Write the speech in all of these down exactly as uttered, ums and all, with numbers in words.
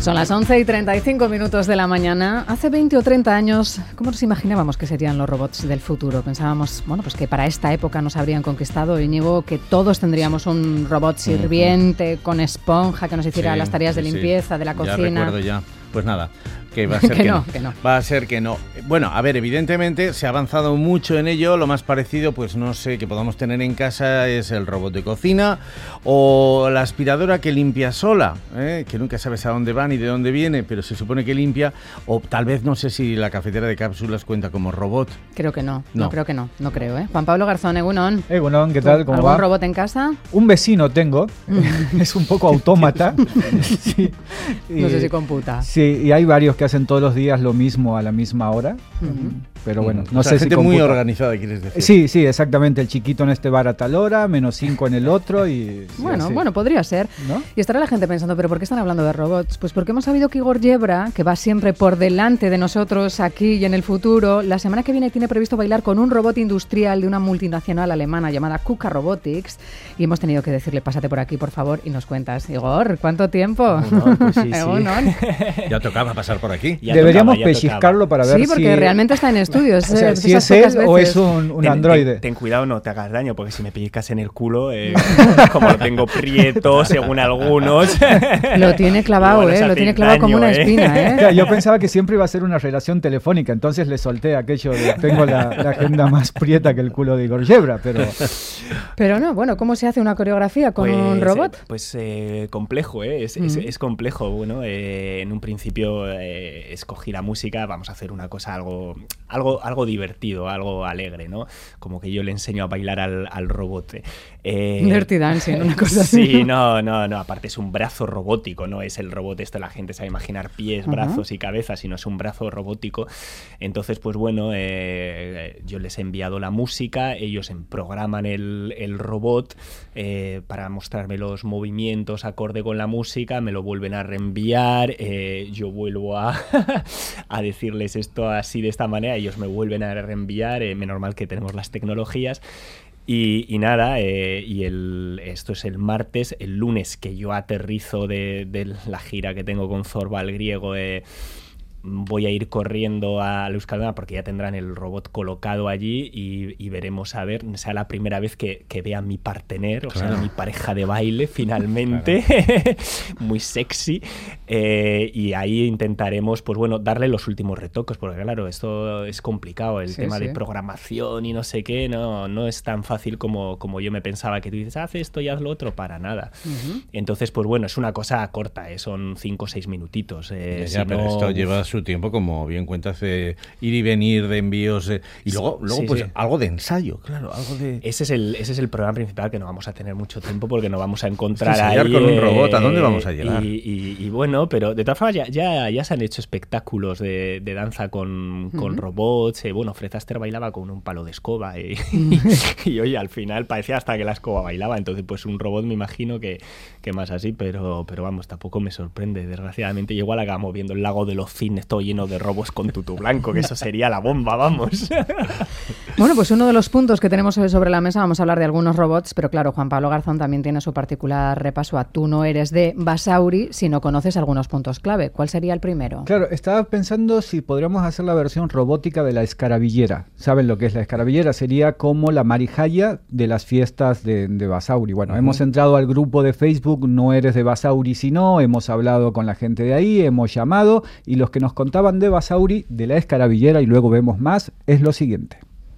Son las once y treinta y cinco minutos de la mañana. Hace veinte o treinta años, ¿cómo nos imaginábamos que serían los robots del futuro? Pensábamos, bueno, pues que para esta época nos habrían conquistado, Íñigo, que todos tendríamos un robot sirviente con esponja que nos hiciera sí, las tareas de sí, limpieza, de la cocina. Ya recuerdo ya. Pues nada, que va a ser que, que, no, no. que no. Va a ser que no. Bueno, a ver, evidentemente se ha avanzado mucho en ello. Lo más parecido, pues no sé, que podamos tener en casa es el robot de cocina o la aspiradora que limpia sola, ¿eh? Que nunca sabes a dónde va ni de dónde viene, pero se supone que limpia. O tal vez, no sé si la cafetera de cápsulas cuenta como robot. Creo que no, no, no creo que no, no creo, ¿eh? Juan Pablo Garzón, Egunon. Egunon, ¿qué tal? ¿Cómo ¿Algún va? robot en casa? Un vecino tengo, es un poco autómata. Sí. No sé Y, si computa. Sí, y hay varios que hacen todos los días lo mismo a la misma hora. Uh-huh. Pero bueno, no o sea, sé gente si muy computa. organizada, quieres decir. Sí, sí, exactamente. El chiquito en este bar a tal hora, menos cinco en el otro y... Sí, bueno, así. bueno, podría ser. ¿No? Y estará la gente pensando, ¿pero por qué están hablando de robots? Pues porque hemos sabido que Igor Yebra, que va siempre por delante de nosotros aquí y en el futuro, la semana que viene tiene previsto bailar con un robot industrial de una multinacional alemana llamada Kuka Robotics. Y hemos tenido que decirle, pásate por aquí, por favor, y nos cuentas. Igor, ¿cuánto tiempo? No, pues sí, sí. Ya tocaba pasar por aquí. Ya Deberíamos tocaba, ya pellizcarlo tocaba. para ver si... Sí, porque si... realmente está en estudios. O sea, eh, si esas es pocas él o veces. es un, un ten, androide. Ten, ten cuidado, no te hagas daño, porque si me pellizcas en el culo, eh, como lo tengo prieto, según algunos... Lo tiene clavado, ¿eh? Lo tiene clavado como una espina, ¿eh? Claro, yo pensaba que siempre iba a ser una relación telefónica, entonces le solté aquello de tengo la, la agenda más prieta que el culo de Igor Yebra, pero... Pero no, bueno, ¿cómo se hace una coreografía con pues, un robot? Eh, pues eh, complejo, ¿eh? Es, mm. es, es complejo. Bueno, eh, en un principio eh, escogí la música, vamos a hacer una cosa algo, algo, algo divertido, algo alegre, ¿no? Como que yo le enseño a bailar al, al robot. Eh, Dirty Dancing, una cosa así. Sí, no, no, no, aparte es un brazo robótico, no es el robot esto, la gente sabe imaginar pies, uh-huh. brazos y cabezas, sino es un brazo robótico. Entonces, pues bueno, eh, yo les he enviado la música, ellos programan el, el robot eh, para mostrarme los movimientos acorde con la música, me lo vuelven a reenviar, eh, yo vuelvo a, a decirles esto así de esta manera, ellos me vuelven a reenviar, eh, menos mal que tenemos las tecnologías. Y, y nada, eh, y el, esto es el martes, el lunes que yo aterrizo de, de la gira que tengo con Zorba el griego, eh, voy a ir corriendo a la Euskalduna porque ya tendrán el robot colocado allí y, y veremos a ver, sea la primera vez que, que vea mi partener, o claro. sea, mi pareja de baile finalmente, claro. Muy sexy, eh, y ahí intentaremos, pues bueno, darle los últimos retoques, porque claro, esto es complicado, el sí, tema sí. de programación y no sé qué, no, no es tan fácil como, como yo me pensaba, que tú dices, haz esto y haz lo otro, para nada. Uh-huh. Entonces, pues bueno, es una cosa corta, eh, son cinco o seis minutitos. Eh, ya, ya, si pero no... esto lleva su tiempo, como bien cuentas, de ir y venir, de envíos, eh, y luego, luego sí, pues sí. algo de ensayo, claro, algo de... Ese es el ese es el problema principal, que no vamos a tener mucho tiempo porque no vamos a encontrar es que ahí... con un robot, ¿a dónde vamos a llegar? Y, y, y bueno, pero de todas formas ya, ya, ya se han hecho espectáculos de, de danza con, con uh-huh. robots, eh, bueno, Fred Astaire bailaba con un palo de escoba, eh, uh-huh. y oye, al final parecía hasta que la escoba bailaba, entonces pues un robot me imagino que, que más así, pero, pero vamos, tampoco me sorprende, desgraciadamente, y igual acabamos viendo el lago de los cisnes todo lleno de robos con tutú blanco, que eso sería la bomba, vamos. Bueno, pues uno de los puntos que tenemos hoy sobre la mesa, vamos a hablar de algunos robots, pero claro, Juan Pablo Garzón también tiene su particular repaso a Tú no eres de Basauri si no conoces algunos puntos clave. ¿Cuál sería el primero? Claro, estaba pensando si podríamos hacer la versión robótica de la escarabillera. ¿Saben lo que es la escarabillera? Sería como la marijaya de las fiestas de, de Basauri. Bueno, uh-huh. hemos entrado al grupo de Facebook No eres de Basauri si no, hemos hablado con la gente de ahí, hemos llamado y los que nos contaban de Basauri, de la escarabillera, y luego vemos más, es lo siguiente.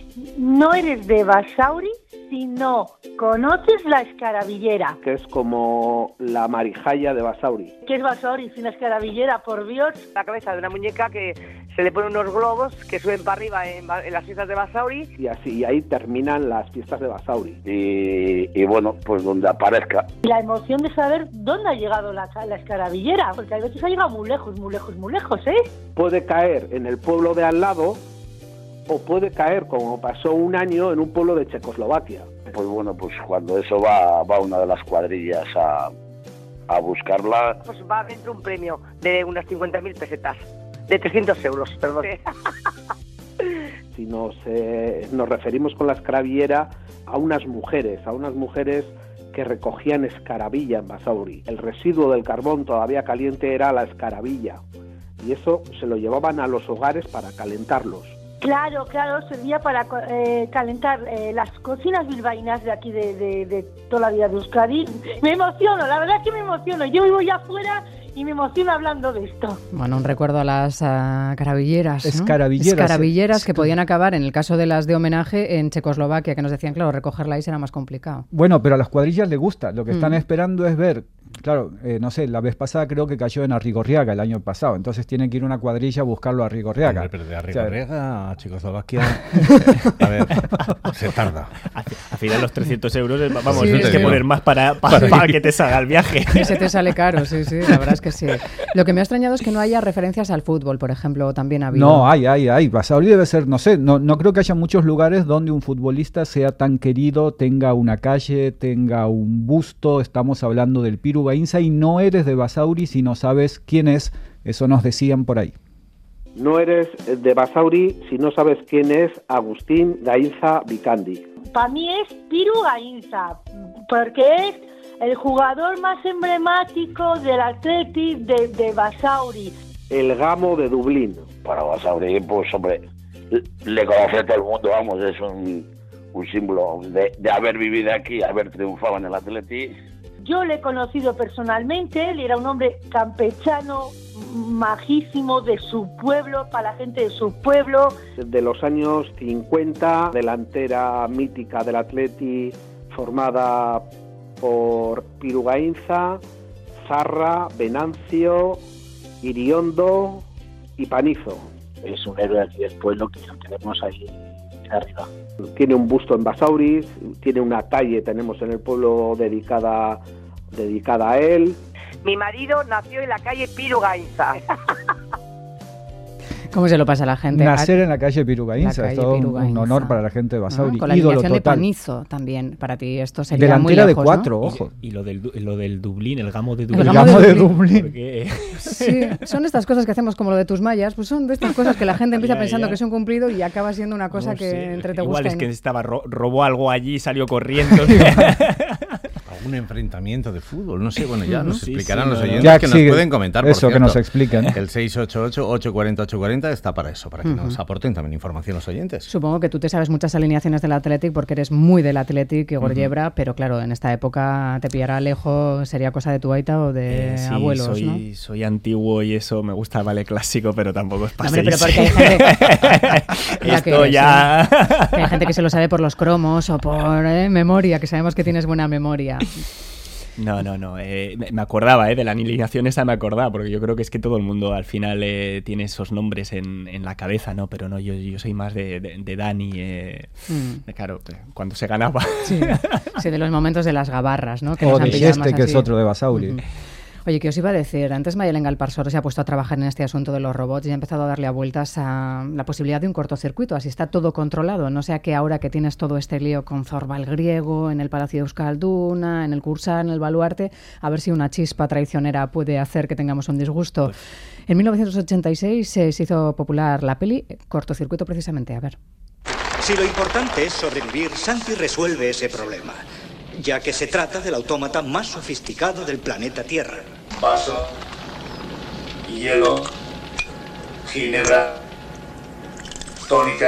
No eres de Basauri si no conoces la escarabillera. Que es como la marijaya de Basauri. ¿Qué es Basauri sin la escarabillera, por Dios? La cabeza de una muñeca que se le ponen unos globos que suben para arriba en, en las fiestas de Basauri. Y así, y ahí terminan las fiestas de Basauri. Y, y bueno, pues donde aparezca. La emoción de saber dónde ha llegado la, la escarabillera, porque a veces ha llegado muy lejos, muy lejos, muy lejos, ¿eh? Puede caer en el pueblo de al lado, o puede caer, como pasó un año, en un pueblo de Checoslovaquia. Pues bueno, pues cuando eso va, va una de las cuadrillas a, a buscarla... Pues va dentro un premio de unas cincuenta mil pesetas, de trescientos euros, perdón. Si nos, eh, nos referimos con la escarabillera a unas mujeres, a unas mujeres que recogían escarabilla en Basauri. El residuo del carbón todavía caliente era la escarabilla y eso se lo llevaban a los hogares para calentarlos. Claro, claro, servía para eh, calentar eh, las cocinas bilbaínas de aquí de, de, de toda la vida de Euskadi. Me emociono, la verdad es que me emociono. Yo vivo ya afuera y me emociono hablando de esto. Bueno, un recuerdo a las uh, carabilleras, ¿no? Escarabilleras. Escarabilleras eh. que podían acabar, en el caso de las de homenaje, en Checoslovaquia, que nos decían, claro, recogerla ahí será más complicado. Bueno, pero a las cuadrillas les gusta. Lo que Mm. están esperando es ver, claro, eh, no sé, la vez pasada creo que cayó en Arrigorriaga el año pasado, entonces tiene que ir una cuadrilla a buscarlo a Arrigorriaga. Hombre, pero de O sea, Arrigorriaga a Checoslovaquia, a ver, se tarda. Al final los trescientos euros, eh, vamos, Sí, tienes sí. que poner más para, para, para que te salga el viaje. Y se te sale caro, sí, sí, la verdad es que sí. Lo que me ha extrañado es que no haya referencias al fútbol, por ejemplo, también ha habido. No, hay, hay, hay. Basauri debe ser, no sé, no, no creo que haya muchos lugares donde un futbolista sea tan querido, tenga una calle, tenga un busto. Estamos hablando del Piru Gainza y no eres de Basauri si no sabes quién es. Eso nos decían por ahí. No eres de Basauri si no sabes quién es Agustín Gainza Vicandi. Para mí es Piru Gainza, porque es el jugador más emblemático del Athletic de, de Basauri. El Gamo de Dublín. Para Basauri, pues hombre, le conoce a todo el mundo, vamos, es un, un símbolo de, de haber vivido aquí, haber triunfado en el Athletic. Yo le he conocido personalmente, él era un hombre campechano, majísimo, de su pueblo, para la gente de su pueblo. De los años cincuenta, delantera mítica del Atleti, formada por Piru Gainza, Zarra, Venancio, Iriondo y Panizo. Es un héroe aquí del pueblo que lo tenemos ahí arriba. Tiene un busto en Basauri, tiene una calle, tenemos en el pueblo dedicada, dedicada a él. Mi marido nació en la calle Piru Gainza. ¿Cómo se lo pasa a la gente? Nacer en la calle Piru Gainza La es calle todo Piru un, un Gainza. honor para la gente de Basauri. Ah, con la ídolo alineación de total. Panizo también, para ti esto sería Delantera muy lejos, de ¿no? cuatro, ojo. Y, y lo, del, lo del Dublín, el Gamo de El Dublín. El Gamo Gamo de de Dublín. Dublín. Porque- Sí, son estas cosas que hacemos como lo de tus mallas, pues son de estas cosas que la gente empieza Ya, pensando ya. que es un cumplido y acaba siendo una cosa No que sé, entre te igual gusta. es y que no. estaba ro- robó algo allí y salió corriendo. Algún enfrentamiento de fútbol, no sé, bueno, ya nos Sí, explicarán sí, los no, no. oyentes Ya, que sí, nos pueden comentar, por eso, que cierto. nos expliquen. El seis ocho ocho, ocho cuatro cero, ocho cuarenta está para eso, para que nos aporten también información los oyentes. Supongo que tú te sabes muchas alineaciones del Athletic porque eres muy del Athletic, Igor Yebra, pero claro, en esta época te pillará lejos, sería cosa de tu aita o de Eh, sí, abuelos, soy, ¿no? soy antiguo y eso, me gusta el ballet clásico, pero tampoco es No, para hombre, pero seguirse. porque hay gente, Ya que Esto sí. ya... Que hay gente que se lo sabe por los cromos o por eh, memoria, que sabemos que tienes buena memoria. No, no, no. eh, me acordaba, eh, de la alineación esa me acordaba, porque yo creo que es que todo el mundo al final eh, tiene esos nombres en, en la cabeza, ¿no? Pero no, yo, yo soy más de, de, de Dani, eh, Mm. de, claro, cuando se ganaba. Sí, sí, de los momentos de las gabarras, ¿no? Que O nos han de pillado este, más que es así. otro de Basauri. Ujú. Oye, ¿qué os iba a decir? Antes Mayelen Galparsoro se ha puesto a trabajar en este asunto de los robots y ha empezado a darle a vueltas a la posibilidad de un cortocircuito. Así está todo controlado. No sea que ahora que tienes todo este lío con Zorba el Griego, en el Palacio de Euskalduna, en el Cursal, en el Baluarte, a ver si una chispa traicionera puede hacer que tengamos un disgusto. En mil novecientos ochenta y seis eh, se hizo popular la peli Cortocircuito precisamente. A ver. Si lo importante es sobrevivir, Santi resuelve ese problema, ya que se trata del autómata más sofisticado del planeta Tierra. Vaso, hielo, ginebra, tónica,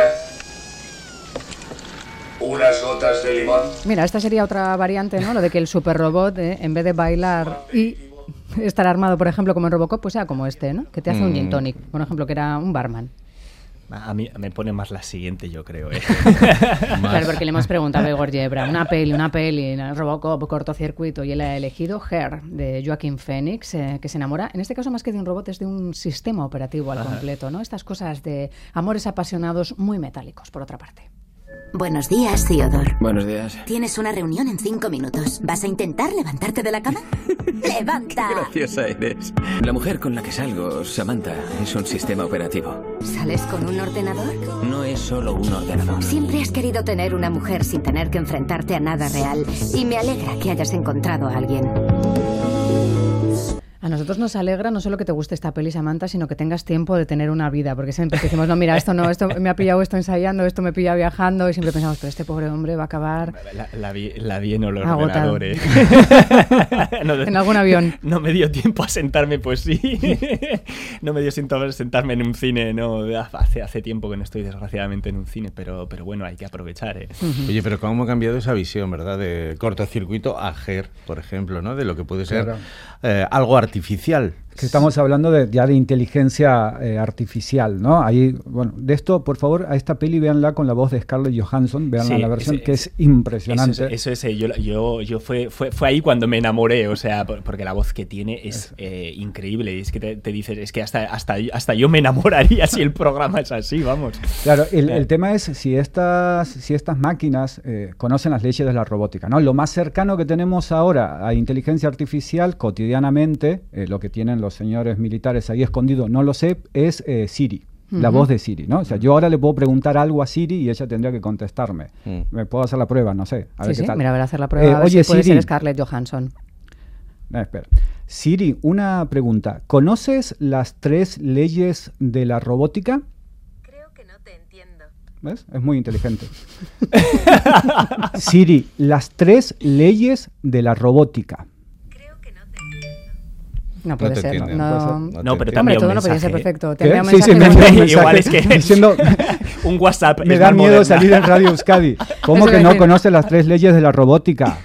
unas gotas de limón. Mira, esta sería otra variante, ¿no? Lo de que el superrobot, eh, en vez de bailar y estar armado, por ejemplo, como en Robocop, pues sea como este, ¿no? Que te hace un gin tonic, por ejemplo, que era un barman. A mí me pone más la siguiente, yo creo. ¿eh? Claro, porque le hemos preguntado a Igor Yebra, una peli, una peli, Robocop, cortocircuito, y él ha elegido Her, de Joaquin Phoenix, eh, que se enamora, en este caso más que de un robot, es de un sistema operativo al Ajá. completo, ¿no? Estas cosas de amores apasionados muy metálicos, por otra parte. Buenos días, Theodore. Buenos días. Tienes una reunión en cinco minutos. ¿Vas a intentar levantarte de la cama? ¡Levanta! Qué graciosa eres. La mujer con la que salgo, Samantha, es un sistema operativo. ¿Sales con un ordenador? No es solo un ordenador. Siempre has querido tener una mujer sin tener que enfrentarte a nada real. Y me alegra que hayas encontrado a alguien. A nosotros nos alegra no solo que te guste esta peli, Samantha, sino que tengas tiempo de tener una vida, porque siempre decimos, no, mira, esto no, esto me ha pillado esto ensayando, esto me pilla viajando, y siempre pensamos, pero este pobre hombre va a acabar... La, la, vi, la vi en el agotado. ordenador, ¿eh? no, en algún avión. No me dio tiempo a sentarme, pues sí. No me dio tiempo a sentarme en un cine, no, hace, hace tiempo que no estoy desgraciadamente en un cine, pero, pero bueno, hay que aprovechar, ¿eh? Uh-huh. Oye, pero cómo ha cambiado esa visión, ¿verdad? De cortocircuito a Her, por ejemplo, ¿no? De lo que puede ser claro. eh, algo artificial. Que estamos hablando de, ya de inteligencia eh, artificial, ¿no? Ahí, bueno, de esto, por favor, a esta peli véanla con la voz de Scarlett Johansson, véanla sí, la versión, ese, que es impresionante. Eso es, eso es yo, yo, yo fue, fue, fue ahí cuando me enamoré, o sea, porque la voz que tiene es eh, increíble, es que te, te dices, es que hasta, hasta, hasta yo me enamoraría si el programa es así, vamos. Claro, el, el tema es si estas, si estas máquinas eh, conocen las leyes de la robótica, ¿no? Lo más cercano que tenemos ahora a inteligencia artificial cotidianamente, eh, lo que tienen los señores militares ahí escondido, no lo sé, es eh, Siri, uh-huh. la voz de Siri, ¿no? O sea, yo ahora le puedo preguntar algo a Siri y ella tendría que contestarme. Uh-huh. Me puedo hacer la prueba, no sé, a sí, ver sí, qué tal. Mira, a ver, hacer la prueba, eh, a ver oye, si puede Siri, ser Scarlett Johansson. No, espera. Siri, una pregunta. ¿Conoces las tres leyes de la robótica? Creo que no te entiendo. ¿Ves? Es muy inteligente. Siri, las tres leyes de la robótica. No puede no ser, entienden, no, no, no, no pero hombre, también todo un no podía ser mensaje. perfecto. Te ¿Qué? envía un Sí, sí, mensaje me de- envía un Igual mensaje es que diciendo, un WhatsApp me es da más miedo moderna. salir en Radio Euskadi. ¿Cómo Eso que iba a no decir. conoce las tres leyes de la robótica?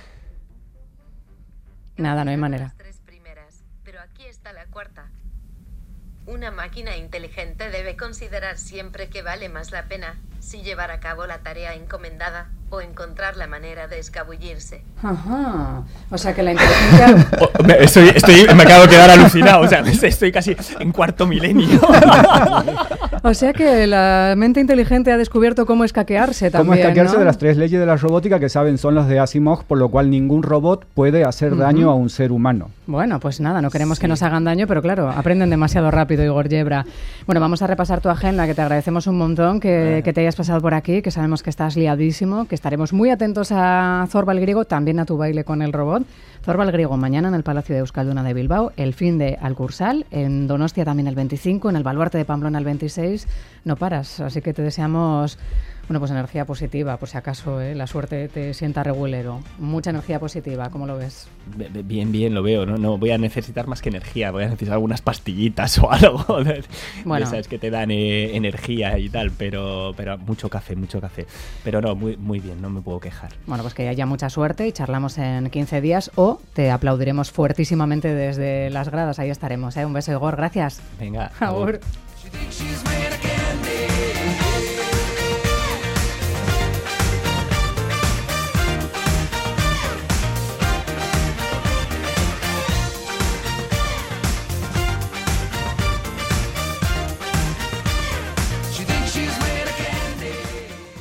Nada, no hay manera. Tres primeras, pero aquí está la cuarta. Una máquina inteligente debe considerar siempre que vale más la pena si llevar a cabo la tarea encomendada o encontrar la manera de escabullirse. Ajá. O sea que la inteligencia... Oh, me, estoy, estoy, me acabo de quedar alucinado, o sea, estoy casi en cuarto milenio. O sea que la mente inteligente ha descubierto cómo escaquearse también, ¿Cómo escaquearse ¿no? de las tres leyes de la robótica que saben son las de Asimov, por lo cual ningún robot puede hacer Ujú. daño a un ser humano? Bueno, pues nada, no queremos sí. que nos hagan daño, pero claro, aprenden demasiado rápido, Igor Yebra. Bueno, vamos a repasar tu agenda, que te agradecemos un montón que, eh. que te hayas pasado por aquí, que sabemos que estás liadísimo, que estaremos muy atentos a Zorba el Griego, también a tu baile con el robot. Zorba el Griego mañana en el Palacio de Euskalduna de Bilbao, el fin de Alcursal, en Donostia también el veinticinco, en el Baluarte de Pamplona el veintiséis. No paras, así que te deseamos... Bueno, pues energía positiva, por si acaso ¿eh? la suerte te sienta regulero. Mucha energía positiva, ¿cómo lo ves? Bien, bien, lo veo. No, no voy a necesitar más que energía, voy a necesitar algunas pastillitas o algo de, bueno. de esas que te dan eh, energía y tal, pero, pero mucho café, mucho café. Pero no, muy, muy bien, no me puedo quejar. Bueno, pues que haya mucha suerte y charlamos en quince días o te aplaudiremos fuertísimamente desde las gradas, ahí estaremos. ¿eh? Un beso, Igor, gracias. Venga, Agur. Agur.